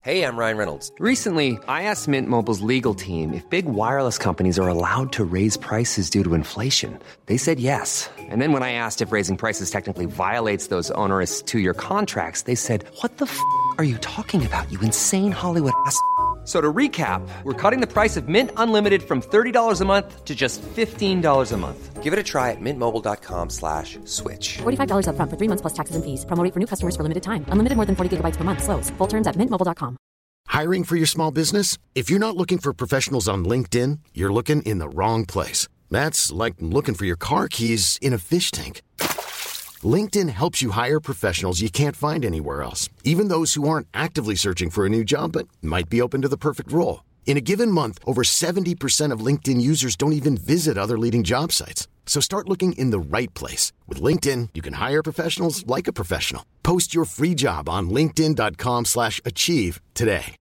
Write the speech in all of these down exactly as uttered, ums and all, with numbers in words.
Hey, I'm Ryan Reynolds. Recently, I asked Mint Mobile's legal team if big wireless companies are allowed to raise prices due to inflation. They said yes. And then when I asked if raising prices technically violates those onerous two-year contracts, they said, what the f*** are you talking about, you insane Hollywood ass f- So to recap, we're cutting the price of Mint Unlimited from thirty dollars a month to just fifteen dollars a month. Give it a try at mintmobile.com slash switch. forty-five dollars up front for three months plus taxes and fees. Promo rate for new customers for limited time. Unlimited more than forty gigabytes per month. Slows full terms at mint mobile dot com. Hiring for your small business? If you're not looking for professionals on LinkedIn, you're looking in the wrong place. That's like looking for your car keys in a fish tank. LinkedIn helps you hire professionals you can't find anywhere else, even those who aren't actively searching for a new job but might be open to the perfect role. In a given month, over seventy percent of LinkedIn users don't even visit other leading job sites. So start looking in the right place. With LinkedIn, you can hire professionals like a professional. Post your free job on linkedin.com slash achieve today.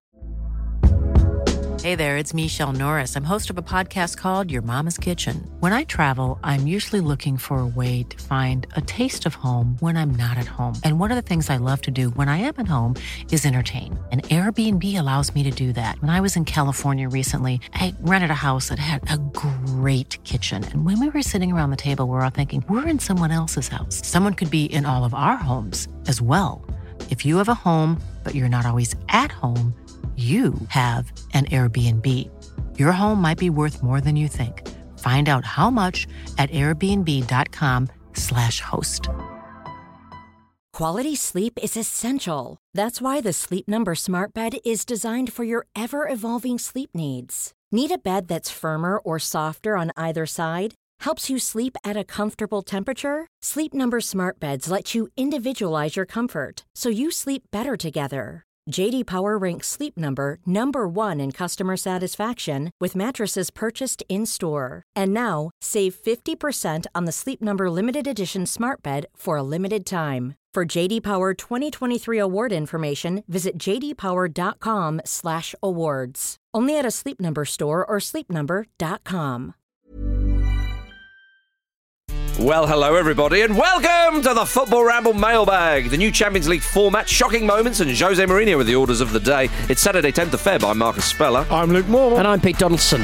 Hey there, it's Michelle Norris. I'm host of a podcast called Your Mama's Kitchen. When I travel, I'm usually looking for a way to find a taste of home when I'm not at home. And one of the things I love to do when I am at home is entertain. And Airbnb allows me to do that. When I was in California recently, I rented a house that had a great kitchen. And when we were sitting around the table, we were all thinking, we're in someone else's house. Someone could be in all of our homes as well. If you have a home, but you're not always at home, you have an Airbnb. Your home might be worth more than you think. Find out how much at airbnb.com slash host. Quality sleep is essential. That's why the Sleep Number Smart Bed is designed for your ever-evolving sleep needs. Need a bed that's firmer or softer on either side? Helps you sleep at a comfortable temperature? Sleep Number Smart Beds let you individualize your comfort, so you sleep better together. J D Power ranks Sleep Number number one in customer satisfaction with mattresses purchased in-store. And now, save fifty percent on the Sleep Number Limited Edition Smart Bed for a limited time. For J D Power twenty twenty-three award information, visit jdpower.com slash awards. Only at a Sleep Number store or sleep number dot com. Well, hello everybody, and welcome to the Football Ramble Mailbag, the new Champions League format, shocking moments, and Jose Mourinho with the orders of the day. It's Saturday, tenth of February. I'm Marcus Speller. I'm Luke Moore. And I'm Pete Donaldson.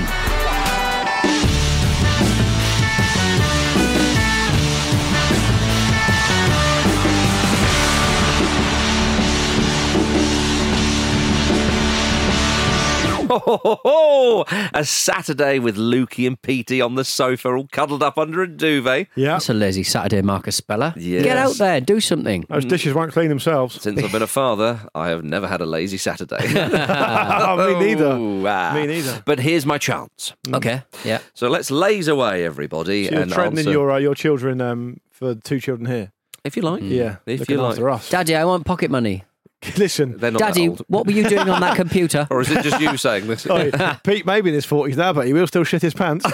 Ho, ho, ho, ho. A Saturday with Lukey and Petey on the sofa, all cuddled up under a duvet. Yeah. That's a lazy Saturday, Marcus Speller. Yes. Get out there, do something. Those dishes won't clean themselves. Since I've been a father, I have never had a lazy Saturday. Oh, me neither. Oh, ah. Me neither. But here's my chance. Okay, yeah. So let's laze away, everybody. So you're and threatening answer... your uh, your children um, for two children here. If you like. Yeah. If looking you like. after us. Daddy, I want pocket money. Listen, They're not Daddy, that old. what were you doing on that computer? Or is it just you saying this? oh, Pete may be in his forties now, but he will still shit his pants.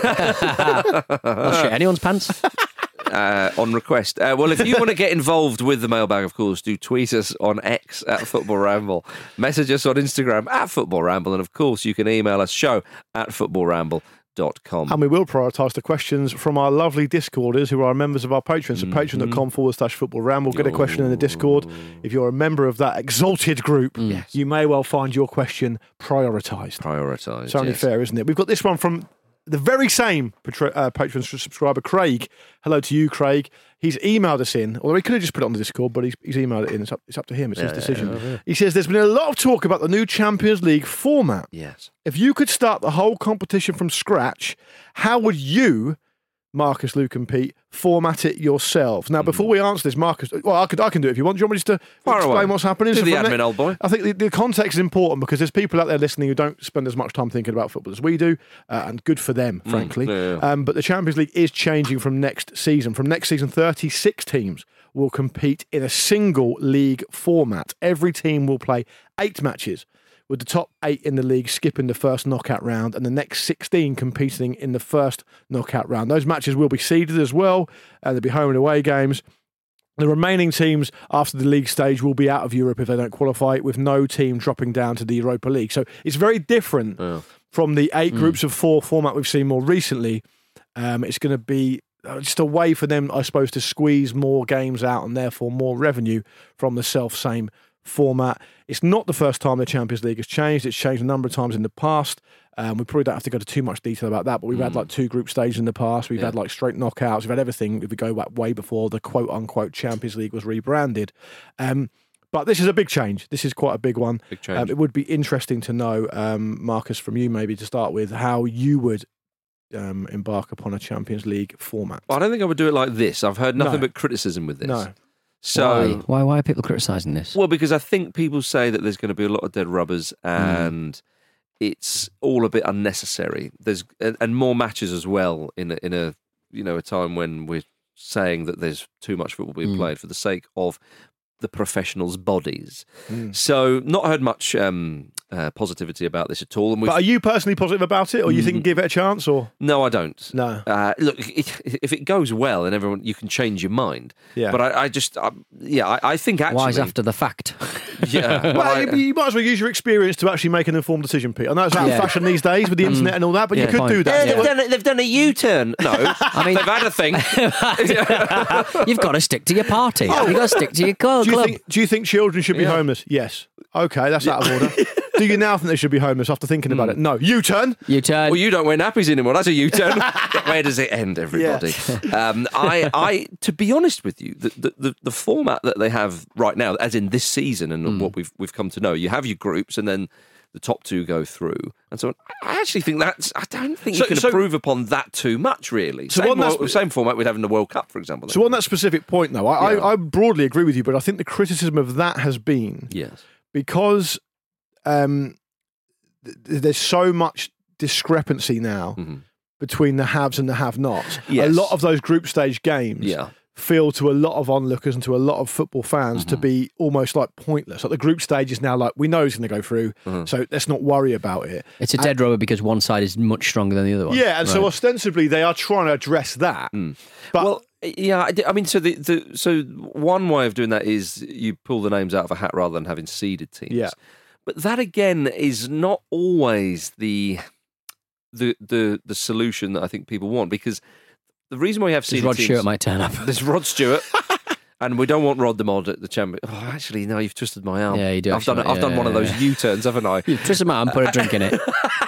I'll shit anyone's pants. Uh, on request. Uh, well, if you want to get involved with the mailbag, of course, do tweet us on X at Football Ramble, message us on Instagram at Football Ramble, and of course, you can email us show at football ramble dot com. And we will prioritise the questions from our lovely Discorders who are members of our Patreon. So mm-hmm. patreon.com forward slash football ramble. Get a question in the Discord. If you're a member of that exalted group, yes. you may well find your question prioritised. Prioritised. It's only yes. fair, isn't it? We've got this one from the very same uh, Patreon subscriber, Craig. Hello to you, Craig. He's emailed us in, although he could have just put it on the Discord, but he's, he's emailed it in. It's up, it's up to him. It's yeah, his decision. Yeah, yeah, yeah. He says, there's been a lot of talk about the new Champions League format. Yes. If you could start the whole competition from scratch, how would you, Marcus, Luke and Pete, format it yourselves? Now, before we answer this, Marcus, well, I, could, I can do it if you want. Do you want me just to Fire explain away. what's happening? Do So the from admin, ne- old boy. I think the, the context is important because there's people out there listening who don't spend as much time thinking about football as we do, uh, and good for them, frankly. Mm, yeah. um, but the Champions League is changing from next season. From next season, thirty-six teams will compete in a single league format. Every team will play eight matches, with the top eight in the league skipping the first knockout round and the next sixteen competing in the first knockout round. Those matches will be seeded as well. Uh, there'll be home and away games. The remaining teams after the league stage will be out of Europe if they don't qualify, with no team dropping down to the Europa League. So it's very different Yeah. from the eight Mm. groups of four format we've seen more recently. Um, it's going to be just a way for them, I suppose, to squeeze more games out and therefore more revenue from the self-same format. It's not the first time the Champions League has changed. It's changed a number of times in the past. Um, we probably don't have to go into too much detail about that, but we've mm. had like two group stages in the past. We've yeah. had like straight knockouts. We've had everything if we go back way before the quote unquote Champions League was rebranded. Um, but this is a big change. This is quite a big one. Big change. Um, it would be interesting to know, um, Marcus, from you maybe to start with, how you would um, embark upon a Champions League format. Well, I don't think I would do it like this. I've heard nothing no. but criticism with this. No. So why? why? Why are people criticising this? Well, because I think people say that there's going to be a lot of dead rubbers and. Mm. It's all a bit unnecessary. There's and more matches as well in a, in a you know a time when we're saying that there's too much football being mm. played for the sake of the professionals' bodies. Mm. So not heard much um, uh, positivity about this at all. And but are you personally positive about it, or you mm. think give it a chance? Or no, I don't. No. Uh, look, it, if it goes well, and everyone you can change your mind. Yeah. But I, I just I, yeah, I, I think actually wise after the fact. Yeah. Well, well I, you, you might as well use your experience to actually make an informed decision, Pete. I know it's out yeah. of fashion these days with the internet and all that, but yeah, you could fine. do that. Yeah, they've, done a, they've done a U-turn. No, I mean they've had a thing. You've got to stick to your party. Oh. You've got to stick to your club. Do you think, do you think children should be Yeah. homeless? Yes. Okay, that's out of order. Do you now think they should be homeless after thinking about it? No. U-turn. U-turn. Well, you don't wear nappies anymore. That's a U-turn. Where does it end, everybody? Yeah. Um, I, I, to be honest with you, the, the, the, the format that they have right now, as in this season and mm. what we've we've come to know, you have your groups and then the top two go through. And so I actually think that's, I don't think so, you can so, improve upon that too much, really. So same, on that, same format we'd have in the World Cup, for example. So on that specific point, though, I, yeah. I, I broadly agree with you, but I think the criticism of that has been yes. because um, th- there's so much discrepancy now mm-hmm. between the haves and the have-nots. Yes. A lot of those group stage games yeah. feel to a lot of onlookers and to a lot of football fans mm-hmm. to be almost like pointless. Like the group stage is now like, we know it's going to go through, mm-hmm. so let's not worry about it. It's a dead rubber because one side is much stronger than the other one. Yeah, and right. so ostensibly they are trying to address that. Mm. But well, yeah, I mean, so the, the so one way of doing that is you pull the names out of a hat rather than having seeded teams. Yeah. But that again is not always the the the the solution that I think people want, because the reason why we have seeded Rod teams, Stewart might turn up. There's Rod Stewart. And we don't want Rod the Mod at the champion. Oh, actually, no, you've twisted my arm. Yeah, you do. I've done, actually, I've yeah, done one yeah, of those yeah. U-turns, haven't I? You twist my arm, put a drink in it.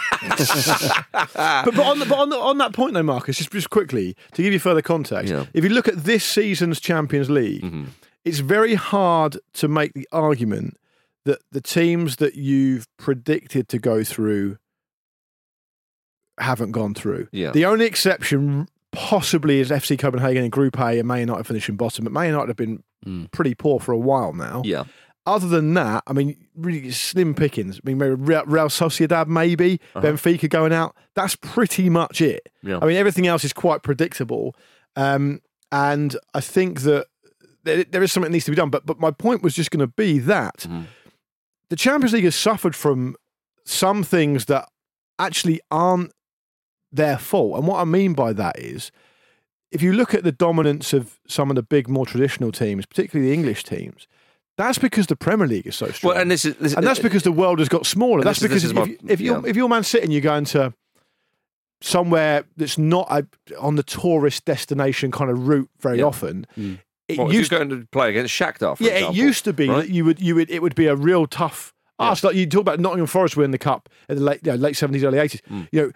but, but, on, the, but on, the, on that point, though, Marcus, just, just quickly, to give you further context, Yeah. if you look at this season's Champions League, Mm-hmm. it's very hard to make the argument that the teams that you've predicted to go through haven't gone through. Yeah. The only exception possibly is F C Copenhagen in Group A and Man United finishing bottom, but Man United have been mm. pretty poor for a while now. Yeah. Other than that, I mean, really slim pickings. I mean, maybe Real, Real Sociedad, maybe uh-huh. Benfica going out. That's pretty much it. Yeah. I mean, everything else is quite predictable, um, and I think that there, there is something that needs to be done. But but my point was just going to be that mm-hmm. the Champions League has suffered from some things that actually aren't their fault. And what I mean by that is, if you look at the dominance of some of the big, more traditional teams, particularly the English teams, that's because the Premier League is so strong. Well, and this is, this, and that's because the world has got smaller. That's is, because is if, my, if you're yeah. if you're Man City and you're going to somewhere that's not a, on the tourist destination kind of route very yeah. often, mm. it well, used if you're going to play against Shakhtar, for yeah, example, it used to be right? that you would you would it would be a real tough Yeah. ask. Like you talk about Nottingham Forest winning the cup in the late you know, late seventies, early eighties. Mm. You know.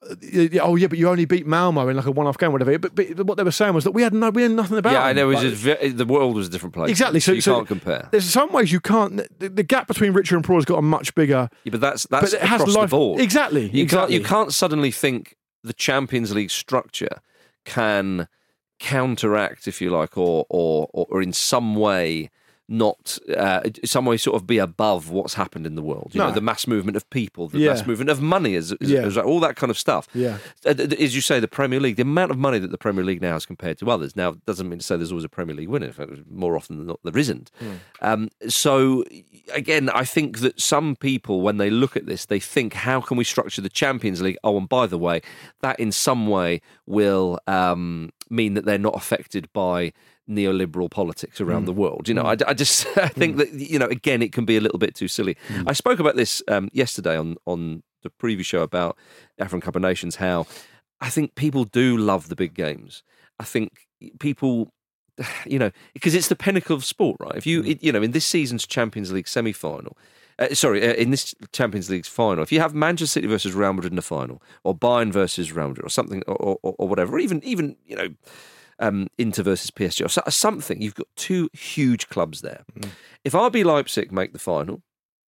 Oh yeah, but you only beat Malmo in like a one-off game, or whatever. But, but what they were saying was that we had no, we had nothing about. Yeah, I know. It was like, just ve- the world was a different place. Exactly. So, so you so can't compare. There's some ways you can't. The, the gap between richer and poor has got a much bigger. Yeah, but that's that's but it has across life, the board. Exactly. You exactly. can't you can't suddenly think the Champions League structure can counteract, if you like, or or or in some way not uh, some way sort of be above what's happened in the world. You No. know, the mass movement of people, the Yeah. mass movement of money, as, as, Yeah. as all that kind of stuff. Yeah. Uh, As you say, the Premier League, the amount of money that the Premier League now has compared to others. Now, doesn't mean to say there's always a Premier League winner. In fact, more often than not, there isn't. Mm. Um, so, again, I think that some people, when they look at this, they think, how can we structure the Champions League? Oh, and by the way, that in some way will um, mean that they're not affected by neoliberal politics around mm. the world. You know, mm. I, I just I think mm. that, you know, again, it can be a little bit too silly. Mm. I spoke about this um, yesterday on, on the preview show about African Cup of Nations, how I think people do love the big games. I think people you know, because it's the pinnacle of sport, right? If you, it, you know, in this season's Champions League semi-final, uh, sorry, uh, in this Champions League's final, if you have Manchester City versus Real Madrid in the final, or Bayern versus Real Madrid, or something, or, or, or whatever, or even, even you know, um, Inter versus P S G, or so, something, you've got two huge clubs there. Mm. If R B Leipzig make the final,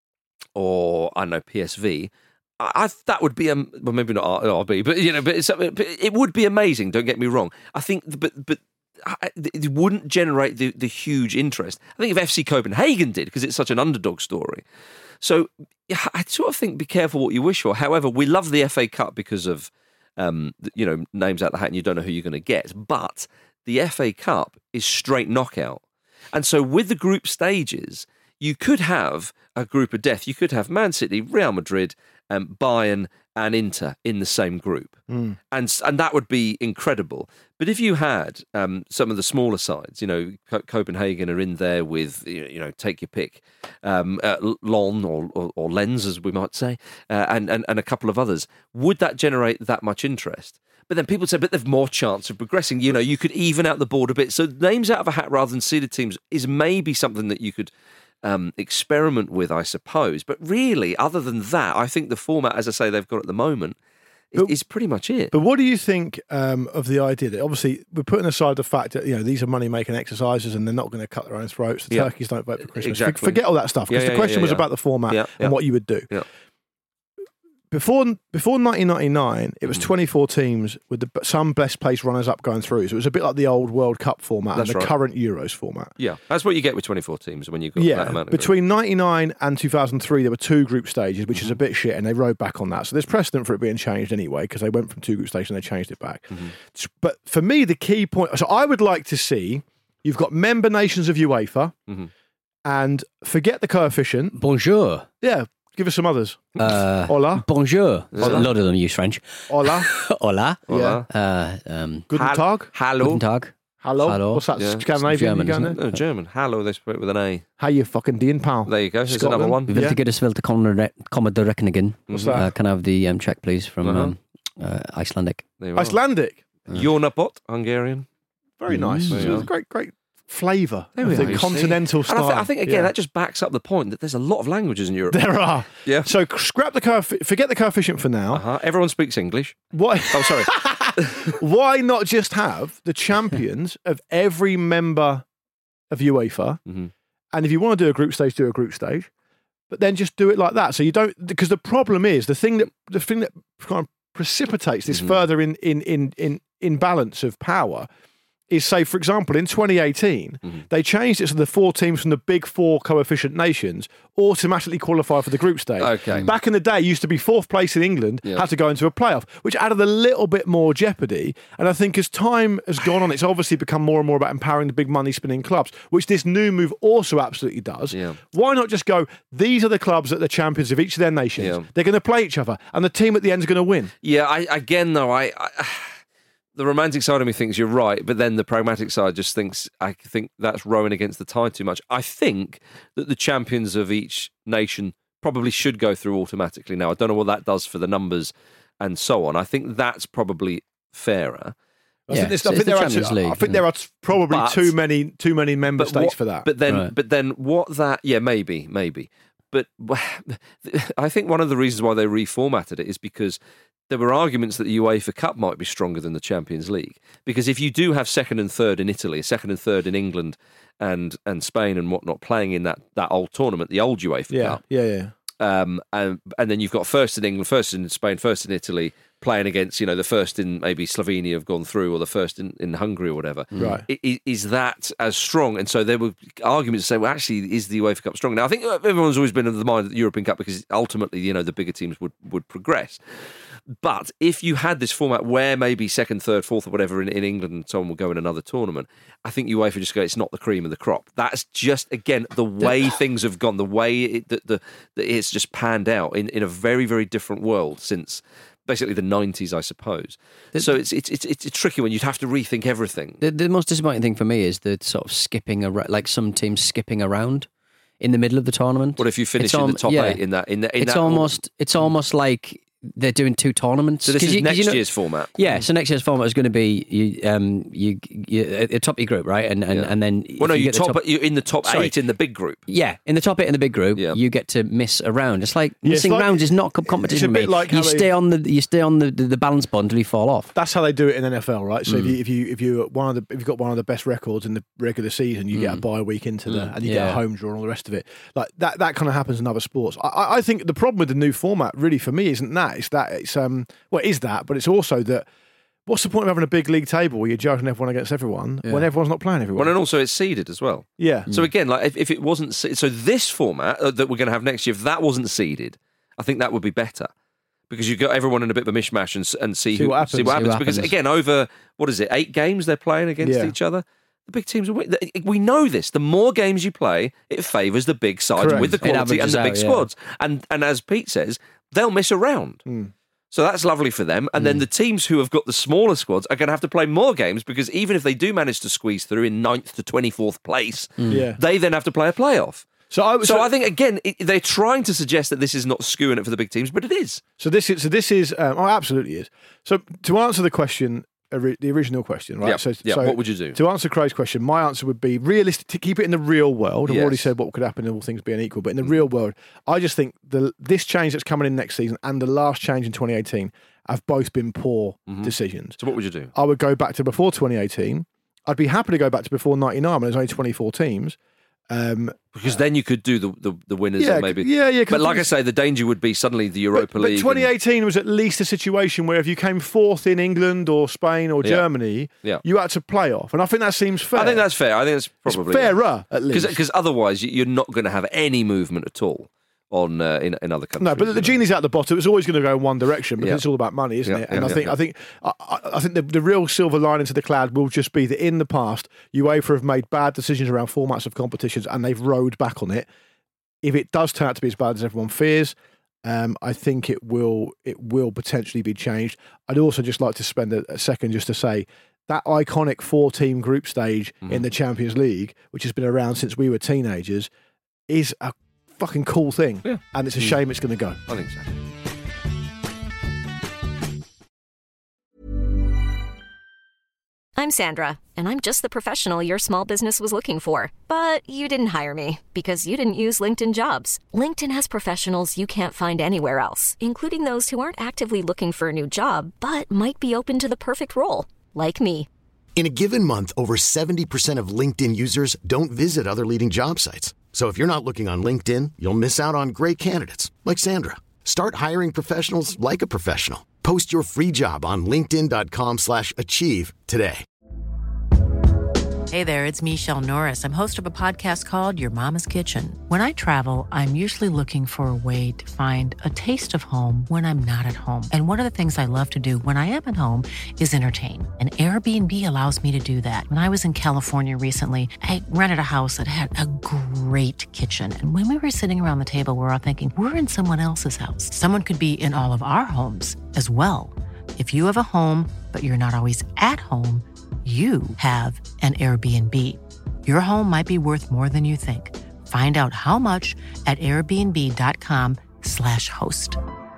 or I don't know, P S V, I, I that would be, um, well, maybe not R B, but you know, but, it's, but it would be amazing. Don't get me wrong. I think, but but. It wouldn't generate the, the huge interest. I think if F C Copenhagen did, because it's such an underdog story. So I sort of think be careful what you wish for. However, we love the F A Cup because of, um, you know, names out the hat and you don't know who you're going to get. But the F A Cup is straight knockout. And so with the group stages, you could have a group of death. You could have Man City, Real Madrid, um, Bayern and Inter in the same group. Mm. And and that would be incredible. But if you had um, some of the smaller sides, you know, Co- Copenhagen are in there with, you know, take your pick, um, uh, Lon or, or, or Lens, as we might say, uh, and, and, and a couple of others, would that generate that much interest? But then people say, but they've more chance of progressing. You know, you could even out the board a bit. So names out of a hat rather than seeded teams is maybe something that you could um, experiment with, I suppose. But really, other than that, I think the format, as I say, they've got at the moment, But, is pretty much it. But what do you think um, of the idea that obviously we're putting aside the fact that, you know, these are money-making exercises and they're not going to cut their own throats. The yeah. turkeys don't vote for Christmas. Exactly. Forget all that stuff, because yeah, the yeah, question yeah, was yeah. about the format yeah, and yeah. what you would do. Yeah. Before before nineteen ninety-nine, it was Mm. twenty-four teams with the, some best placed runners-up going through. So it was a bit like the old World Cup format That's and the right. current Euros format. Yeah, that's what you get with twenty-four teams when you've got Yeah, that amount of between ninety-nine and two thousand three, there were two group stages, which mm-hmm. is a bit shit, and they rode back on that. So there's precedent for it being changed anyway, because they went from two group stages and they changed it back. Mm-hmm. But for me, the key point, so I would like to see, you've got member nations of UEFA, mm-hmm. and forget the coefficient. Bonjour. Yeah, give us some others. Uh, Hola. Bonjour. Hola. A lot of them use French. Hola. Hola. Hola. Uh, um, Guten Tag. Hallo. Guten Tag. Hello. Hello. What's that? Yeah. Scandinavian? German, you going isn't there? No, German. Hallo, they spell it with an A. How you fucking doing, pal? There you go. There's Scotland. another one. Vi vil Yeah. ikke det svelte kommer direkt again. What's Uh, that? can I have the um, check, please, from Uh-huh. um, uh, Icelandic? There you are. Icelandic. Jornapot, Hungarian. Very nice. There you So are. it's a great, great flavour There of we the are, you see. continental And I, style. th- I think, again, Yeah. that just backs up the point that there's a lot of languages in Europe. There are. Yeah. So scrap the coef- forget the coefficient for now. Uh-huh. Everyone speaks English. Why? Oh, sorry. Why not just have the champions of every member of UEFA? Mm-hmm. And if you want to do a group stage, do a group stage. But then just do it like that. So you don't, because the problem is the thing that the thing that kind of precipitates this Mhm. further in in in in imbalance of power is, say, for example, in twenty eighteen, Mhm. they changed it so the four teams from the big four coefficient nations automatically qualify for the group stage. Okay. Back in the day, it used to be fourth place in England, Yeah. had to go into a playoff, which added a little bit more jeopardy. And I think as time has gone on, it's obviously become more and more about empowering the big money spinning clubs, which this new move also absolutely does. Yeah. Why not just go, these are the clubs that are the champions of each of their nations. Yeah. They're going to play each other, and the team at the end is going to win. Yeah, I, again, though, I, I the romantic side of me thinks you're right, but then the pragmatic side just thinks, I think that's rowing against the tide too much. I think that the champions of each nation probably should go through automatically now. I don't know what that does for the numbers and so on. I think that's probably fairer. I Yeah, think, there's- it's- I it's think the there are Champions too- League, I think yeah. there are probably But- too many too many member states what- for that. But then, Right. but then, what that? Yeah, maybe, maybe. But I think one of the reasons why they reformatted it is because there were arguments that the UEFA Cup might be stronger than the Champions League. Because if you do have second and third in Italy, second and third in England and and Spain and whatnot playing in that, that old tournament, the old UEFA yeah, Cup, yeah, yeah. um, and and then you've got first in England, first in Spain, first in Italy, playing against, you know, the first in maybe Slovenia have gone through, or the first in, in Hungary or whatever. Right. I- i- Is that as strong? And so there were arguments to say, well, actually, is the UEFA Cup strong? Now, I think everyone's always been of the mind that the European Cup, because ultimately, you know, the bigger teams would, would progress. But if you had this format where maybe second, third, fourth, or whatever in, in England and someone will go in another tournament, I think UEFA just go, it's not the cream of the crop. That's just, again, the way things have gone, the way it, the, the, the, it's just panned out in, in a very, very different world since basically the nineties, I suppose. So it's it's it's it's a tricky one. You'd have to rethink everything. The, the most disappointing thing for me is the sort of skipping around, like some teams skipping around in the middle of the tournament. What if you finish It's in al- the top yeah. eight in that? In, the, in it's that almost it's almost like they're doing two tournaments. So this 'Cause is you- 'cause next you know- year's format. Yeah, so next year's format is going to be you, um, you, you at the top of your group, right? And and, Yeah. and then Well, no, if you, get the top, you're in the top Sorry. eight in the big group. Yeah, in the top eight in the big group, Yeah. you get to miss a round. It's like Yeah, it's missing like- rounds is not co- competition. it's a bit for me. like how you they- stay on the you stay on the, the, the balance bond until you fall off. That's how they do it in N F L, right? So Mm. if you if you if you one of the if you've got one of the best records in the regular season, you get a bye week into the and you get a Yeah. home draw and all the rest of it. Like that that kind of happens in other sports. I- I, I think the problem with the new format, really, for me, isn't that. It's that it's um well, it is that, but it's also that. What's the point of having a big league table where you're judging everyone against everyone when everyone's not playing everyone? Well, and also it's seeded as well. yeah. So again, like if, if it wasn't se- so, this format uh, that we're going to have next year, if that wasn't seeded, I think that would be better because you got everyone in a bit of a mishmash and s- and see, See who, what happens. See what See happens. what Because happens. again, over what is it, eight games they're playing against Yeah. each other. The big teams will win. We know this. The more games you play, it favours the big sides Correct. with the It quality and averages the big out, yeah. squads. And and as Pete says, they'll miss a round. Mm. So that's lovely for them. And then the teams who have got the smaller squads are going to have to play more games because even if they do manage to squeeze through in ninth to twenty-fourth place, Yeah. they then have to play a playoff. So I So I think, again, it, they're trying to suggest that this is not skewing it for the big teams, but it is. So this is so this is um, oh, absolutely is. So to answer the question, ori- the original question, right? Yeah, So, yeah, so what would you do? To answer Craig's question, my answer would be realistic to keep it in the real world. I've already Yes. said what could happen in all things being equal, but in the real world, I just think the this change that's coming in next season and the last change in twenty eighteen have both been poor decisions. So what would you do? I would go back to before twenty eighteen. I'd be happy to go back to before ninety-nine when there's only twenty-four teams. Um, Because then you could do the, the, the winners Yeah, and maybe. yeah, yeah, 'cause But I like think I say, the danger would be suddenly the Europa but, League. But and- twenty eighteen was at least a situation where if you came fourth in England or Spain or Yeah. Germany, Yeah. you had to play off. And I think that seems fair. I think that's fair. I think that's It's probably fairer, at least. Because otherwise, you- you're not going to have any movement at all on uh, in in other countries. No, but you the know. genie's out the bottom. It's always going to go in one direction because Yeah. it's all about money, isn't Yeah, it? And yeah, I think, yeah. I think, I, I I think the, the real silver lining to the cloud will just be that in the past, UEFA have made bad decisions around formats of competitions, and they've rode back on it. If it does turn out to be as bad as everyone fears, um, I think it will. It will potentially be changed. I'd also just like to spend a, a second just to say that iconic four-team group stage Mm-hmm. in the Champions League, which has been around since we were teenagers, is a fucking cool thing. Yeah. And it's a shame it's going to go. I think so. I'm Sandra, and I'm just the professional your small business was looking for. But you didn't hire me because you didn't use LinkedIn Jobs. LinkedIn has professionals you can't find anywhere else, including those who aren't actively looking for a new job, but might be open to the perfect role, like me. In a given month, over seventy percent of LinkedIn users don't visit other leading job sites. So if you're not looking on LinkedIn, you'll miss out on great candidates like Sandra. Start hiring professionals like a professional. Post your free job on linkedin dot com slash achieve today. Hey there, it's Michelle Norris. I'm host of a podcast called Your Mama's Kitchen. When I travel, I'm usually looking for a way to find a taste of home when I'm not at home. And one of the things I love to do when I am at home is entertain. And Airbnb allows me to do that. When I was in California recently, I rented a house that had a great kitchen. And when we were sitting around the table, we were all thinking, we're in someone else's house. Someone could be in all of our homes as well. If you have a home, but you're not always at home, you have an Airbnb. Your home might be worth more than you think. Find out how much at airbnb.com slash host.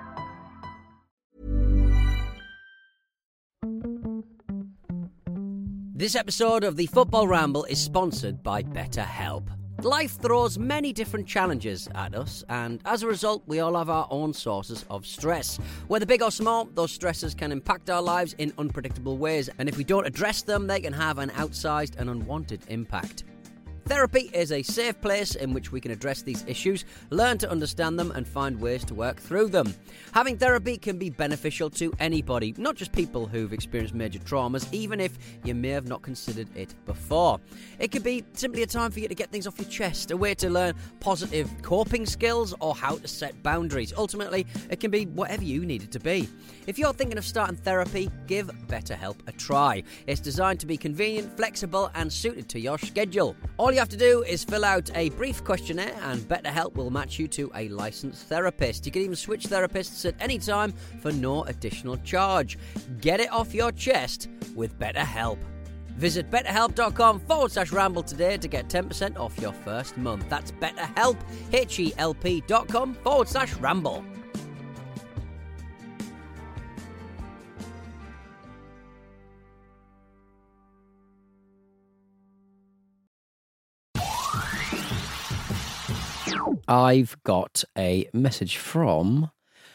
This episode of the Football Ramble is sponsored by BetterHelp. Life throws many different challenges at us, and as a result, we all have our own sources of stress. Whether big or small, those stresses can impact our lives in unpredictable ways, and if we don't address them, they can have an outsized and unwanted impact. Therapy is a safe place in which we can address these issues, learn to understand them, and find ways to work through them. Having therapy can be beneficial to anybody, not just people who've experienced major traumas, even if you may have not considered it before. It could be simply a time for you to get things off your chest, a way to learn positive coping skills or how to set boundaries. Ultimately, it can be whatever you need it to be. If you're thinking of starting therapy, give BetterHelp a try. It's designed to be convenient, flexible, and suited to your schedule. All you have to do is fill out a brief questionnaire and BetterHelp will match you to a licensed therapist. You can even switch therapists at any time for no additional charge. Get it off your chest with BetterHelp. Visit betterhelp.com forward slash ramble today to get ten percent off your first month. That's BetterHelp, H-E-L-P dot com forward slash ramble. I've got a message from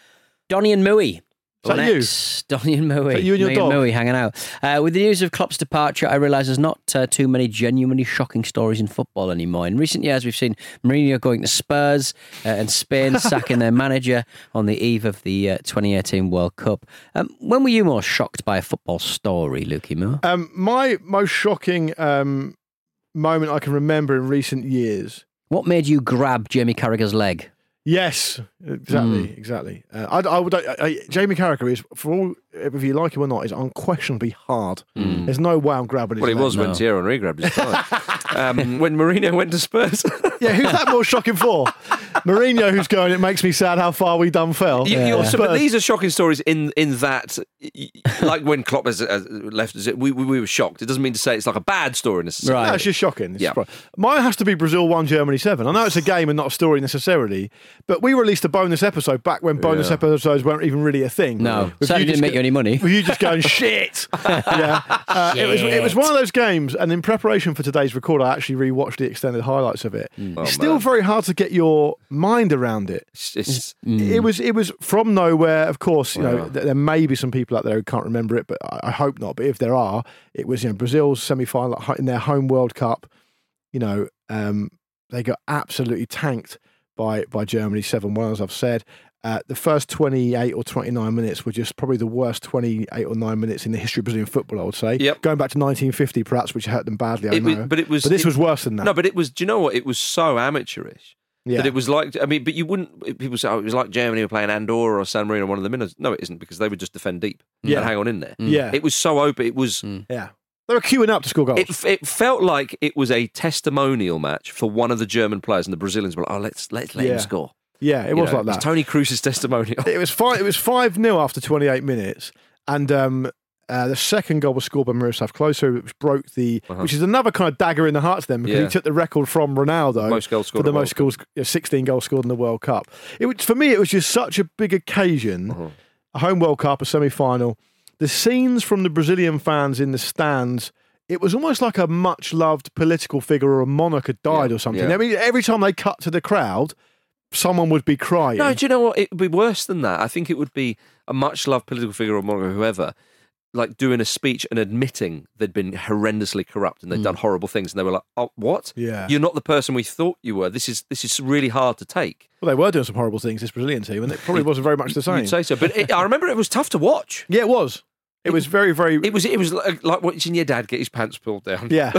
Donny and Mooey. Is that on you? X. Donny and Mooey. Is that you and your Me dog? Mooey hanging out. Uh, with the news of Klopp's departure, I realise there's not uh, too many genuinely shocking stories in football anymore. In recent years, we've seen Mourinho going to Spurs uh, and Spain sacking their manager on the eve of the uh, twenty eighteen World Cup. Um, when were you most shocked by a football story, Lukey Moore? Um, my most shocking um, moment I can remember in recent years. What made you grab Jamie Carragher's leg? Yes, exactly, Mm. exactly. Uh, I, I would. I, I, Jamie Carragher is, for all if you like him or not, is unquestionably hard. Mm. There's no way I'm grabbing his Well, he leg. was when Thierry Henry grabbed his thigh. um, when Mourinho went to Spurs. Yeah, who's that more shocking for? Mourinho, who's going, it makes me sad how far we done fell. You, you also, but Spurs. these are shocking stories in in that, like when Klopp has, has left, we, we we were shocked. It doesn't mean to say it's like a bad story necessarily. No, it's just shocking. It's Yeah. surprising. Mine has to be Brazil one, Germany seven. I know it's a game and not a story necessarily, but we released a bonus episode back when bonus Yeah. episodes weren't even really a thing. No, With certainly you didn't just make go- you any money. With you just going, shit. yeah. Uh, it, was, it was one of those games, and in preparation for today's record, I actually rewatched the extended highlights of it. Oh, it's still man. very hard to get your mind around it. It's, it's, It was it was from nowhere. Of course, you know Wow. th- there may be some people out there who can't remember it, but I, I hope not. But if there are, it was you know Brazil's semi-final at ho- in their home World Cup. You know, um, they got absolutely tanked by by Germany seven one, as I've said. Uh, the first twenty-eight or twenty-nine minutes were just probably the worst twenty-eight or nine minutes in the history of Brazilian football, I would say. Yep. Going back to nineteen fifty, perhaps, which hurt them badly. I It was- know. but it was- But this it- was worse than that. no, but it was. Do you know what? It was so amateurish. Yeah. That it was like, I mean, but you wouldn't, people say, oh, it was like Germany were playing Andorra or San Marino, one of the minutes. No, it isn't, because they would just defend deep Yeah. and hang on in there. Yeah. It was so open. It was, Yeah. They were queuing up to score goals. it, it felt like it was a testimonial match for one of the German players, and the Brazilians were like, oh, let's, let's let Yeah. him score. yeah, it You was know, like that. It's Tony Cruz's testimonial. It was five. It was five nil after twenty eight minutes, and um, uh, the second goal was scored by Miroslav Klose, which broke the, Uh-huh. which is another kind of dagger in the heart to them because Yeah. he took the record from Ronaldo Most goals scored for the at World most goals, yeah, sixteen goals scored in the World Cup. It was, for me, it was just such a big occasion, Uh-huh. a home World Cup, a semi final. The scenes from the Brazilian fans in the stands. It was almost like a much loved political figure or a monarch had died Yeah, or something. yeah. I mean, every time they cut to the crowd, someone would be crying. No, do you know what? It would be worse than that. I think it would be a much loved political figure or monarch or whoever, like doing a speech and admitting they'd been horrendously corrupt and they'd done horrible things, and they were like, "Oh, what? Yeah. You're not the person we thought you were. This is this is really hard to take." Well, they were doing some horrible things, this Brazilian team, and it probably wasn't very much the same. You'd say so, but it, I remember it was tough to watch. Yeah, it was. It was very, very. It was it was like, like watching your dad get his pants pulled down. Yeah.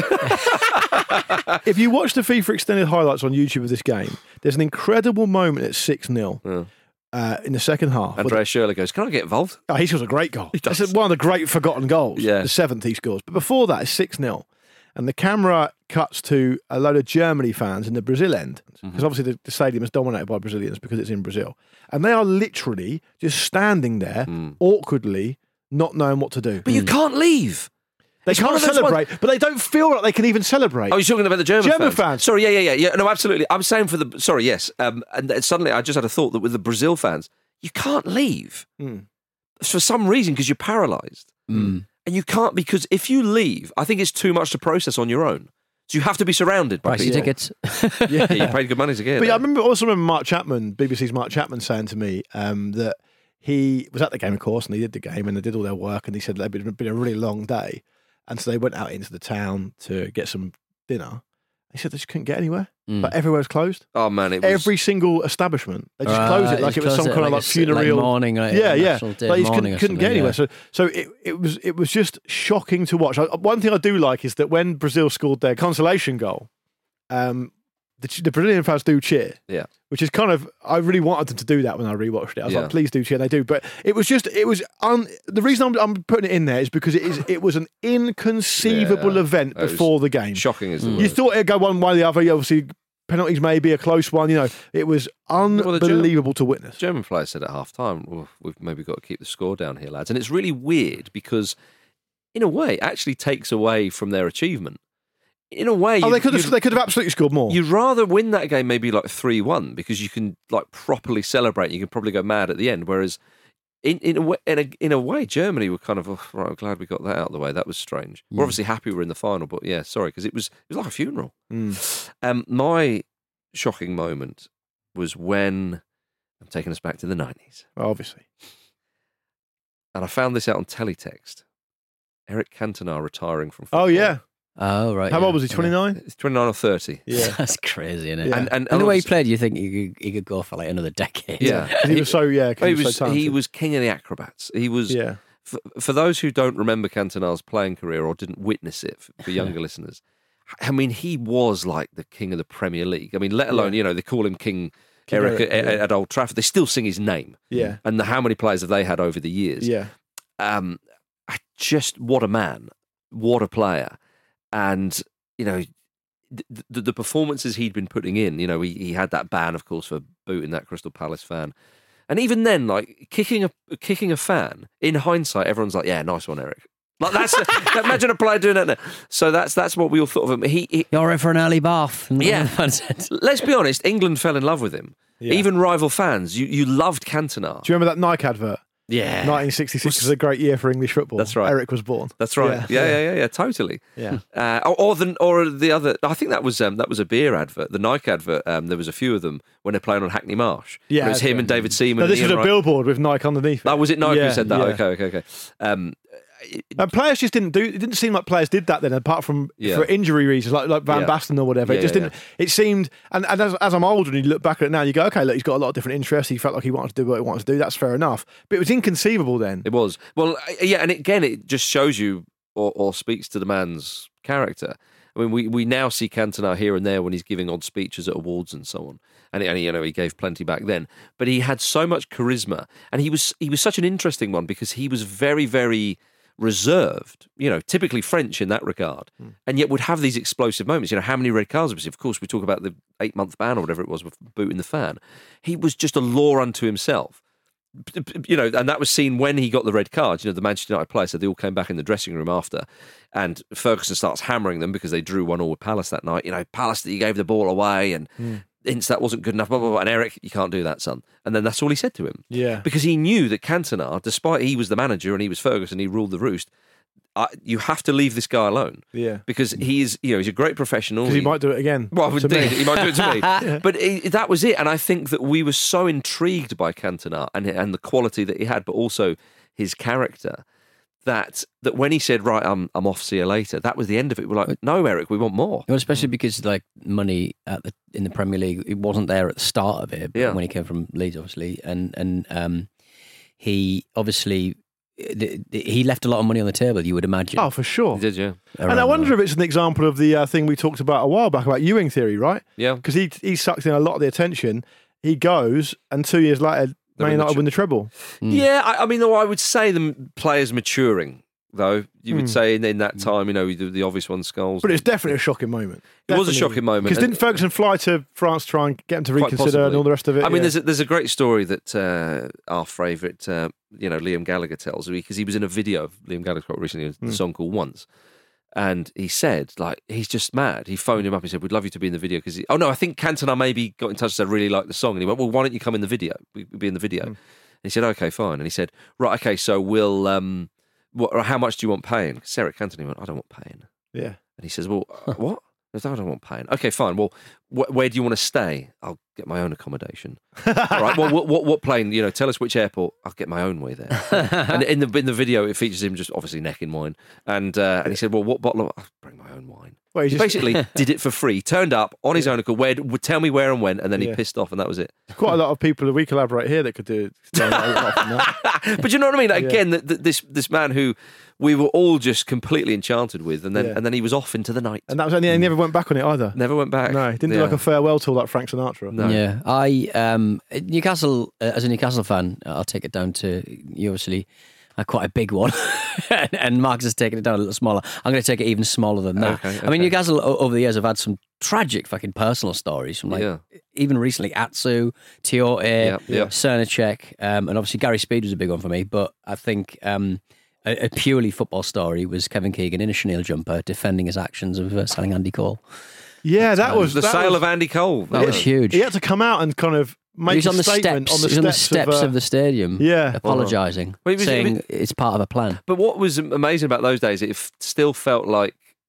If you watch the FIFA extended highlights on YouTube of this game, there's an incredible moment at six nil Yeah. uh, in the second half. where Andrea Schürrle goes, "Can I get involved?" the- oh, he scores a great goal. does. That's one of the great forgotten goals. Yeah. The seventh he scores. But before that, it's six nil. And the camera cuts to a load of Germany fans in the Brazil end. Mm-hmm. Because obviously the, the stadium is dominated by Brazilians because it's in Brazil. And they are literally just standing there awkwardly, not knowing what to do. But you can't leave. They It's one can't of those celebrate, but they don't feel like they can even celebrate. Oh, you're talking about the German, German fans. fans. Sorry, yeah, yeah, yeah, yeah. No, absolutely. I'm saying for the sorry, yes. Um, and then suddenly I just had a thought that with the Brazil fans, you can't leave Mm. for some reason because you're paralysed, Mm. and you can't because if you leave, I think it's too much to process on your own. So you have to be surrounded by Pricey people. tickets. Yeah. Yeah, you paid good money to get But yeah, I there. remember also remember Mark Chapman, B B C's Mark Chapman, saying to me um, that he was at the game, of course, and he did the game, and they did all their work, and he said it'd been, been a really long day, and so they went out into the town to get some dinner. He said they just couldn't get anywhere, Mm. but everywhere was closed. Oh man, it was Every single establishment, they just Right, closed it like just it was closed some it kind of like like a s- like funereal morning, like yeah, a yeah. National Day Like of you just mourning couldn't, or couldn't get something, anywhere. yeah. So, so it, it was it was just shocking to watch. I, one thing I do like is that when Brazil scored their consolation goal, um, the, the Brazilian fans do cheer. yeah. Which is kind of, I really wanted them to do that when I rewatched it. I was Yeah. like, please do cheer. And they do. But it was just, it was, un, the reason I'm, I'm putting it in there is because it is, it was an inconceivable Yeah. event It was before the game. Shocking is the You word. thought it'd go one way or the other. Obviously, penalties may be a close one. You know, it was the German- unbelievable to witness. German player said at half time, well, we've maybe got to keep the score down here, lads. And it's really weird because, in a way, it actually takes away from their achievement. In a way, Oh, you- they could have, you'd- they could have absolutely scored more. You'd rather win that game maybe like three one because you can like properly celebrate. You can probably go mad at the end. Whereas in in a way, in a, in a way Germany were kind of, oh, right, I'm glad we got that out of the way. That was strange. We're obviously happy we're in the final, but yeah, sorry, because it was, it was like a funeral. Mm. Um, my shocking moment was when I'm taking us back to the nineties. Obviously. And I found this out on teletext. Eric Cantona retiring from football. Oh, yeah. Oh, right. How yeah. old was he, twenty-nine? It's twenty-nine or thirty. Yeah. That's crazy, isn't it? Yeah. And, and, And the way he obviously- played, you think he could, he could go for like another decade. Yeah. 'Cause he was so, yeah, 'cause he, he was was, so he talented. was king of the acrobats. He was, Yeah. for, for those who don't remember Cantona's playing career or didn't witness it, for, for younger listeners, I mean, he was like the king of the Premier League. I mean, let alone, Yeah. you know, they call him King, King Eric, Eric, at, yeah. at Old Trafford. They still sing his name. Yeah. And the, how many players have they had over the years? Yeah. Um, I just, what a man. What a player. And, you know, the, the, the performances he'd been putting in, you know, he, he had that ban, of course, for booting that Crystal Palace fan. And even then, like, kicking a kicking a fan, in hindsight, everyone's like, yeah, nice one, Eric. Like, that's imagine a player doing that now. So that's that's what we all thought of him. He, he You're in for an early bath. Yeah. Let's be honest, England fell in love with him. Yeah. Even rival fans, you, you loved Cantona. Do you remember that Nike advert? Yeah. nineteen sixty-six was a great year for English football. That's right. Eric was born. That's right. Yeah, yeah, yeah, yeah, yeah totally. Yeah. Uh, or, or the or the other. I think that was um, that was a beer advert. The Nike advert. Um, there was a few of them when they're playing on Hackney Marsh. Yeah, it was that's him right. and David Seaman. No, this and was Ian a Wright. billboard with Nike underneath. That was it. Nike yeah, who said that. yeah. Okay, okay, okay. Um, And players just didn't do. It didn't seem like players did that then, apart from Yeah. for injury reasons, like like Van Yeah. Basten or whatever. Yeah, it just yeah, didn't. It seemed, and, and as, as I'm older and you look back at it now, you go, okay, look, he's got a lot of different interests. He felt like he wanted to do what he wanted to do. That's fair enough. But it was inconceivable then. It was. Well, yeah, and again, it just shows you or, or speaks to the man's character. I mean, we, we now see Cantona here and there when he's giving odd speeches at awards and so on, and, and you know he gave plenty back then. But he had so much charisma, and he was he was such an interesting one because he was very very reserved. You know, typically French in that regard, mm. and yet would have these explosive moments. You know, how many red cards was he? Of course, we talk about the eight month ban or whatever it was with booting the fan. He was just a law unto himself. You know, and that was seen when he got the red card. You know, the Manchester United players, so they all came back in the dressing room after, and Ferguson starts hammering them because they drew one all with Palace that night. You know, Palace, that you gave the ball away, and mm. Ince, that wasn't good enough. Blah, blah, blah. And Eric, you can't do that, son. And then that's all he said to him. Yeah, because he knew that Cantona, despite he was the manager and he was Ferguson, he ruled the roost. Uh, you have to leave this guy alone. Yeah, because he is, you know, he's a great professional. Because he, he might do it again. Well, indeed, me. he might do it to me. yeah. But it, that was it, and I think that we were so intrigued by Cantona and and the quality that he had, but also his character. That that when he said, "Right, I'm I'm off. See you later," that was the end of it. We're like, "No, Eric, we want more." Well, especially because like money at the in the Premier League, it wasn't there at the start of it. Yeah. When he came from Leeds, obviously, and and um, he obviously. He left a lot of money on the table, you would imagine. Oh, for sure. He did, yeah. And I wonder if it's an example of the uh, thing we talked about a while back about Ewing theory, right? Yeah. Because he he sucked in a lot of the attention. He goes, and two years later, Man United win the treble. Mm. Yeah, I, I mean, though I would say the players maturing. Though you would mm. say in, in that time, you know, the, the obvious one, Scholes. But it's definitely a shocking moment. It definitely. was a shocking moment. Because didn't Ferguson fly to France to try and get him to reconsider possibly. and all the rest of it? I mean, yeah. there's a, there's a great story that uh, our favourite, uh, you know, Liam Gallagher tells because he was in a video of Liam Gallagher recently, a mm. song called Once. And he said, like, he's just mad. He phoned him up and said, we'd love you to be in the video. Because, oh no, I think Cantona maybe got in touch and said, really like the song. And he went, well, why don't you come in the video? We'll be in the video. Mm. And he said, okay, fine. And he said, right, okay, so we'll... Um, What, how much do you want paying? Because Eric Cantona went, I don't want paying. Yeah. And he says, well, uh, what? I said, I don't want paying. Okay, fine. Well, wh- where do you want to stay? I'll get my own accommodation. All right. Well, what, what what plane? You know, tell us which airport. I'll get my own way there. And in the in the video, it features him just obviously necking wine. And uh, and he said, well, what bottle? Of, I'll bring my own wine. Well, he just... basically did it for free. Turned up on his yeah. own accord. Where would tell me where and when, and then yeah. he pissed off, and that was it. Quite a lot of people that we collaborate here that could do it. But you know what I mean? Like, yeah. Again, the, the, this this man who we were all just completely enchanted with, and then yeah. and then he was off into the night. And that was only he never went back on it either. Never went back. No, he didn't yeah. do like a farewell tour like Frank Sinatra. No. Yeah, I um, Newcastle uh, as a Newcastle fan, I'll take it down to you. Obviously, uh, quite a big one, and Marcus has taken it down a little smaller. I'm going to take it even smaller than that. Okay, okay. I mean, Newcastle o- over the years have had some tragic fucking personal stories from like yeah. even recently Atsu, Tiote, yeah, yeah. Cernacek, um, and obviously Gary Speed was a big one for me. But I think um, a, a purely football story was Kevin Keegan in a chenille jumper defending his actions of uh, selling Andy Cole. Yeah, that was the that sale was, of Andy Cole. That yeah. was huge. He had to come out and kind of make he was a on the statement steps, on the he was steps, on the steps of, uh, of the stadium, yeah, apologising, well, was, saying was, it's part of a plan. But what was amazing about those days, it f- still felt like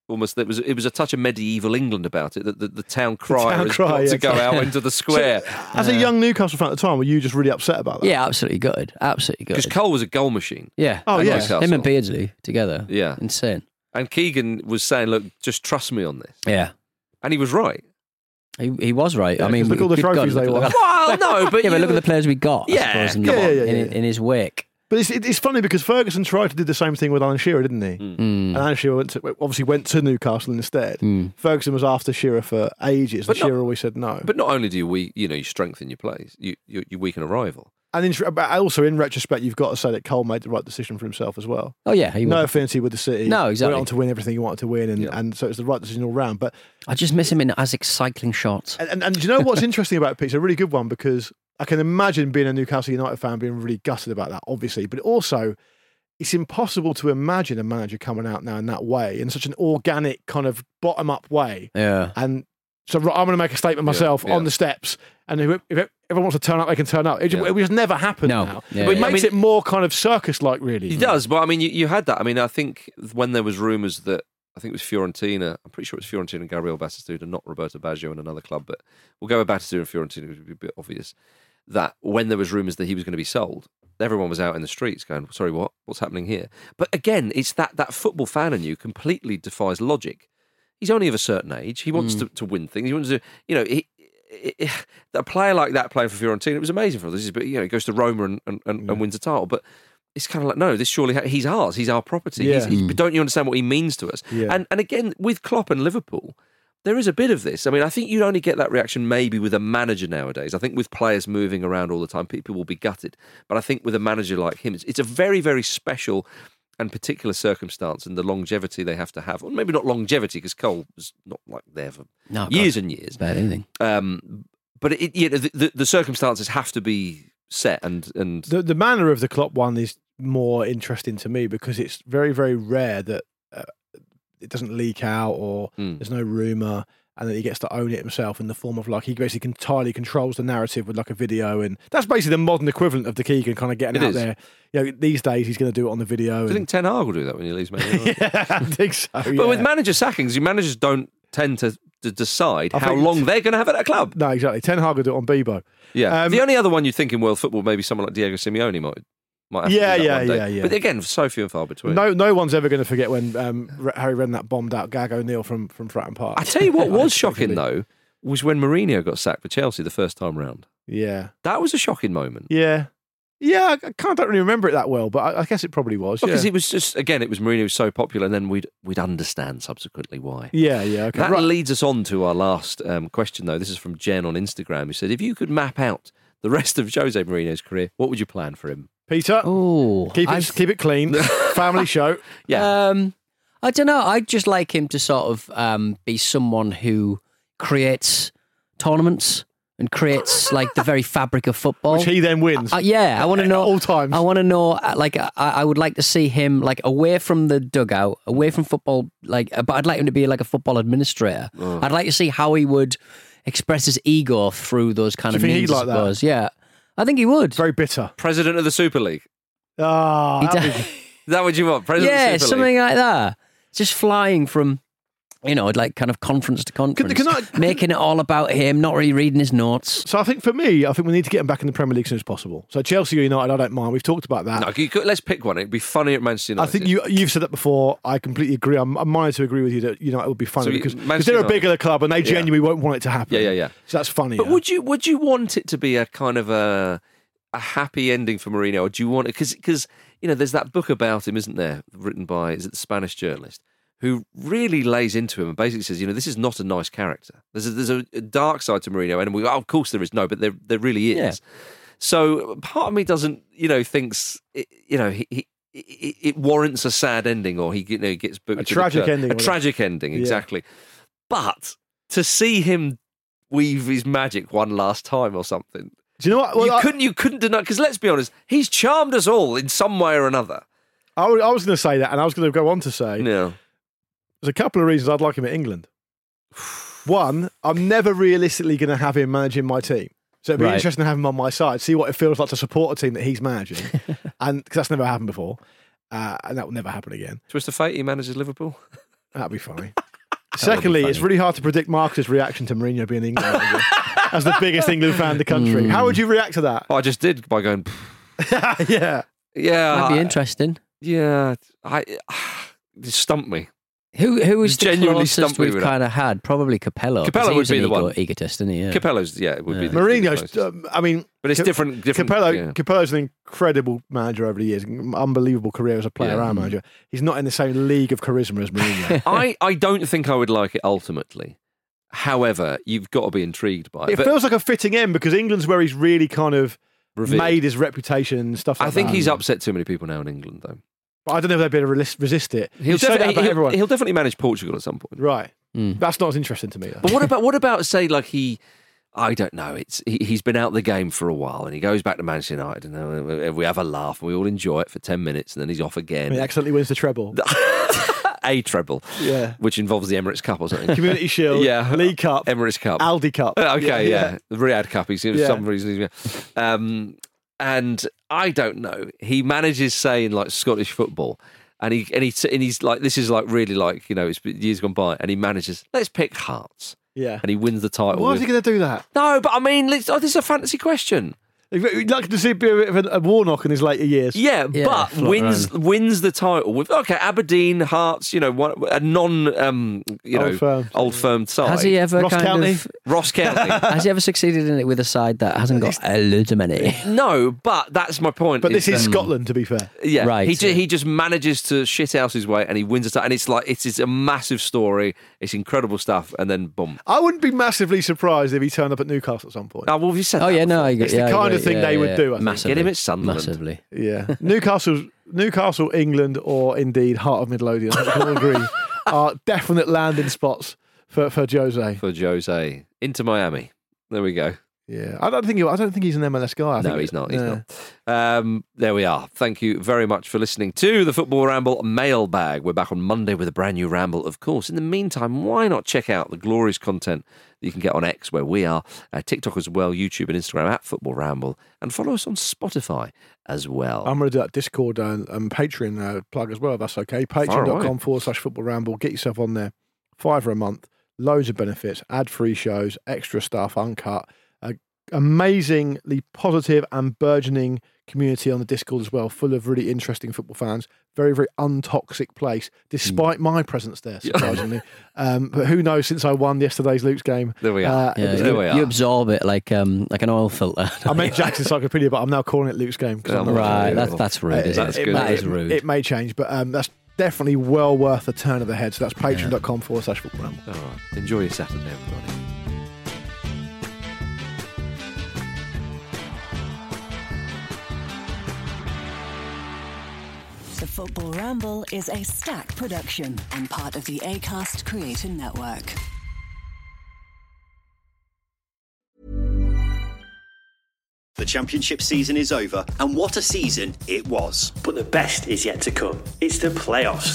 almost it was it was a touch of medieval England about it. That the, the town crier town has crier, got yeah. to go out into the square. So, as a young Newcastle fan at the time, were you just really upset about that? Yeah, absolutely good. Absolutely good. Because Cole was a goal machine. Yeah. Oh, And yeah. Newcastle. Him and Beardsley together. Yeah. Insane. And Keegan was saying, "Look, just trust me on this," Yeah. and he was right. He, he was right. Yeah, I mean, 'cause look at all the good God, trophies look they at- won. look at- Well, no, but yeah, but you- look at the players we got. I Yeah, suppose, in, yeah, yeah, yeah, in, yeah. in his wake. But it's, it's funny because Ferguson tried to do the same thing with Alan Shearer, didn't he? Mm. And Alan Shearer went to, obviously went to Newcastle instead. Mm. Ferguson was after Shearer for ages, But and not- Shearer always said no. But not only do you we, you know, you strengthen your plays, you you, you weaken a rival. And in, but also, in retrospect, you've got to say that Cole made the right decision for himself as well. Oh, yeah. He No was. affinity with the City. No, exactly. Went on to win everything he wanted to win, and, Yeah. and so it's the right decision all round. But I just miss him in Isaac cycling shots. and, and, and do you know what's interesting about it, Pete? It's a really good one because I can imagine being a Newcastle United fan being really gutted about that, obviously. But also, it's impossible to imagine a manager coming out now in that way, in such an organic kind of bottom up way. Yeah. And so right, I'm going to make a statement myself yeah. on the steps, and if, if everyone wants to turn up, they can turn up. It, just, Yeah. it just never happened No. now. Yeah, but it yeah. makes I mean- it more kind of circus-like, really. He does, but I mean, you, you had that. I mean, I think when there was rumours that I think it was Fiorentina. I'm pretty sure it was Fiorentina and Gabriel Batistuta, not Roberto Baggio and another club, but we'll go with Batistuta and Fiorentina. It would be a bit obvious that when there was rumours that he was going to be sold, everyone was out in the streets going, "Sorry, what? What's happening here?" But again, it's that that football fan in you completely defies logic. He's only of a certain age. He wants to, to win things. He wants to, you know, he, he, he- a player like that playing for Fiorentina, it was amazing for us. But you know, he goes to Roma and, and, and, and wins a title. But it's kind of like, no, this surely ha- he's ours. He's our property. Yeah. He's, he's, don't you understand what he means to us? Yeah. And and again, with Klopp and Liverpool, there is a bit of this. I mean, I think you'd only get that reaction maybe with a manager nowadays. I think with players moving around all the time, people will be gutted. But I think with a manager like him, it's, it's a very, very special and particular circumstance, and the longevity they have to have. Well, maybe not longevity, because Cole was not like there for No, years God. and years. Bad anything. Um, but it, you know, the, the, the circumstances have to be set, and and The, the manner of the Klopp one is more interesting to me because it's very, very rare that uh, it doesn't leak out or Mm. there's no rumour, and that he gets to own it himself in the form of like he basically entirely controls the narrative with like a video, and that's basically the modern equivalent of the Keegan kind of getting It out is. there. You know, these days he's going to do it on the video. I and- think Ten Hag will do that when he leaves Man United. yeah, I think so. But yeah. with manager sackings, your managers don't tend to, to decide I how think- long they're going to have at a club. no, exactly. Ten Hag will do it on Bebo. Yeah. Um, the only other one you think in world football, maybe someone like Diego Simeone might, might have Yeah, to do that yeah, one day. yeah, yeah. But again, so few and far between. No, no one's ever going to forget when um, Re- Harry Redknapp bombed out Gag O'Neill from from Fratton Park. I tell you what was shocking Unexpectedly. though was when Mourinho got sacked for Chelsea the first time round. Yeah, That was a shocking moment. yeah, yeah. I I kind of don't really remember it that well, but I, I guess it probably was. Because yeah. it was just again, it was Mourinho was so popular, and then we'd we'd understand subsequently why. yeah, yeah. Okay. That Right. leads us on to our last um, question, though. This is from Jen on Instagram, who said, "If you could map out the rest of Jose Mourinho's career, what would you plan for him?" Peter, Oh, keep it I've- keep it clean. Family show. Yeah, Um, I don't know. I'd just like him to sort of um, be someone who creates tournaments and creates like the very fabric of football. Which he then wins. Uh, yeah, I want to At know all times. I want to know. uh, Like, I, I would like to see him like away from the dugout, away from football. Like, uh, but I'd like him to be like a football administrator. I'd like to see how he would express his ego through those kind Do of you think means. he'd I like that? suppose. Yeah, I think he would. Very bitter. president of the Super League. Ah, He that'd does- be- Is that what you want? President yeah, of the Super something League? like that. Just flying from, you know, like kind of conference to conference, can I- making it all about him, not really reading his notes. so I think for me, I think we need to get him back in the Premier League as soon as possible. So Chelsea or United, I don't mind. We've talked about that. No, you could, let's pick one. It'd be funny at Manchester I United. think you you've said that before. I completely agree. I'm, I'm minded to agree with you that United would be funny So you- because, because Manchester they're a United- bigger club and they genuinely won't want it to happen. Yeah, yeah, yeah. So that's funny. But would you would you want it to be a kind of a a happy ending for Mourinho, or do you want it because because you know there's that book about him, isn't there, written by is it the Spanish journalist who really lays into him and basically says, you know, this is not a nice character. There's a, there's a, a dark side to Mourinho, and we oh, of course there is no, but there there really is. Yeah. So part of me doesn't, you know, thinks it, you know he. he it it warrants a sad ending, or he you know gets booked A to the tragic curb. ending, A or whatever. tragic ending, Yeah. exactly. But to see him weave his magic one last time or something, Do you know what? Well, you I, couldn't you couldn't deny, because let's be honest, he's charmed us all in some way or another. I, was- I was going to say that, and I was going to go on to say No. there's a couple of reasons I'd like him at England. One, I'm never realistically going to have him managing my team. So it'd be Right. interesting to have him on my side, see what it feels like to support a team that he's managing. And because that's never happened before. Uh, and that will never happen again. Twist of fate, he manages Liverpool. That'd be funny. Secondly, it's really hard to predict Marcus's reaction to Mourinho being England manager as the biggest England fan in the country. Mm. How would you react to that? Well, I just did by going. yeah, yeah, that'd be I, interesting. Yeah, I it stumped me. Who who is the genuinely closest we've kind of had? Probably Capello. Capello would be the ego, one. Egotist, isn't he? Yeah. Capello's, yeah, it would yeah. be. The, Mourinho's. Um, I mean, but it's Ca- different. different Capello. Yeah. Capello's an incredible manager over the years. Unbelievable career as a player Yeah. and manager. He's not in the same league of charisma as Mourinho. I I don't think I would like it ultimately. However, you've got to be intrigued by it. It But feels like a fitting end because England's where he's really kind of Revered. made his reputation and stuff like I think that. he's upset too many people now in England, though. But I don't know if they'd be able to resist, resist it. He'll You say that definitely, about he'll, everyone. he'll definitely manage Portugal at some point. Right. Mm. That's not as interesting to me, though. But what about what about say like he? I don't know. It's he, he's been out the game for a while, and he goes back to Manchester United, and uh, we have a laugh, and we all enjoy it for ten minutes, and then he's off again. He accidentally wins the treble. A treble, Yeah. which involves the Emirates Cup or something. Community Shield, Yeah. League Cup, Emirates Cup, Aldi Cup. Okay, Yeah, yeah, the Riyadh Cup. He's for Yeah. some reason. Yeah. Um, and I don't know. He manages, say, in like Scottish football, and he and he and he's like, this is like really like you know, it's years gone by, and he manages. Let's pick Hearts, Yeah. and he wins the title. Why with- is he going to do that? No, but I mean, let's, oh, this is a fantasy question. He'd like to see a bit of a, a Warnock in his later years. Yeah, Yeah, but float wins around. wins the title with okay Aberdeen, Hearts, you know, one, a non um, you Old know firm. old firm side. Has he ever Ross kind County? of? Ross County? Has he ever succeeded in it with a side that hasn't got a load of money? No, but that's my point. But this is that- Scotland, to be fair. Yeah, Right. He ju- he just manages to shit out his way, and he wins it. And it's like it's, it's a massive story. It's incredible stuff, and then boom. I wouldn't be massively surprised if he turned up at Newcastle at some point. Oh, well, you said Oh that yeah, no, I, It's yeah, the I kind of agree. thing Yeah, they would yeah. do, I think. Massively. Get him at Sunderland. Massively. Yeah. Newcastle, Newcastle, England, or indeed Heart of Midlothian, I think we all agree, are definite landing spots for, for Jose. for Jose into Miami. There we go. Yeah, I don't think he, I don't think he's an M L S guy. I No, think he's not. He's yeah. not. Um, there we are. Thank you very much for listening to the Football Ramble mailbag. We're back on Monday with a brand new ramble, of course. In the meantime, why not check out the glorious content that you can get on X, where we are, uh, TikTok as well, YouTube and Instagram at Football Ramble, and follow us on Spotify as well. I'm going to do that Discord and, and Patreon uh, plug as well, if that's okay. Patreon.com forward slash football ramble. Get yourself on there. Fiver a month. Loads of benefits. Ad-free shows. Extra stuff. Uncut. Uh, amazingly positive and burgeoning community on the Discord as well. Full of really interesting football fans. Very, very untoxic place, despite Hmm. my presence there, surprisingly. um, but who knows, since I won yesterday's Luke's game. There we are. Uh, Yeah, it was- There you, we are. you absorb it like um like an oil filter. I meant Jack's Encyclopedia, but I'm now calling it Luke's game. 'cause I'm not- Right, that's that's rude. Uh, isn't That's it? good. That It, is rude. It may change, but um, that's definitely well worth a turn of the head. So that's patreon.com forward slash football ramble. All right. Enjoy your Saturday, everybody. The Football Ramble is a Stack production and part of the Acast Creator Network. The championship season is over, and what a season it was. But the best is yet to come. It's the playoffs.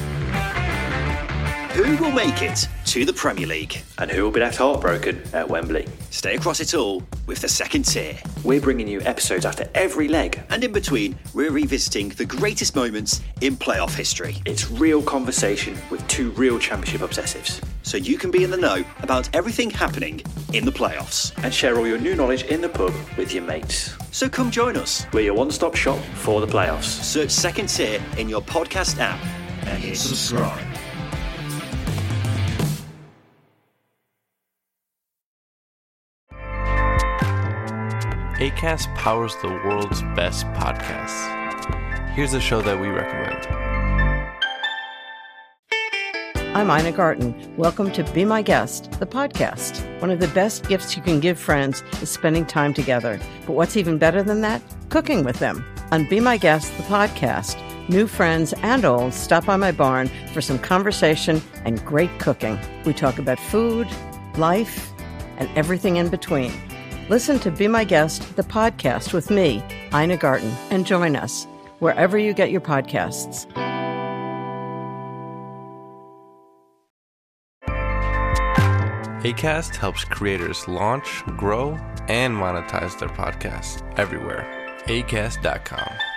Who will make it to the Premier League? And who will be left heartbroken at Wembley? Stay across it all with the second tier. We're bringing you episodes after every leg. And in between, we're revisiting the greatest moments in playoff history. It's real conversation with two real championship obsessives. So you can be in the know about everything happening in the playoffs. And share all your new knowledge in the pub with your mates. So come join us. We're your one-stop shop for the playoffs. Search second tier in your podcast app and hit subscribe. Acast powers the world's best podcasts. Here's a show that we recommend. I'm Ina Garten. Welcome to Be My Guest, the podcast. One of the best gifts you can give friends is spending time together. But what's even better than that? Cooking with them. On Be My Guest, the podcast, new friends and old stop by my barn for some conversation and great cooking. We talk about food, life, and everything in between. Listen to Be My Guest, the podcast with me, Ina Garten, and join us wherever you get your podcasts. Acast helps creators launch, grow, and monetize their podcasts everywhere. acast dot com.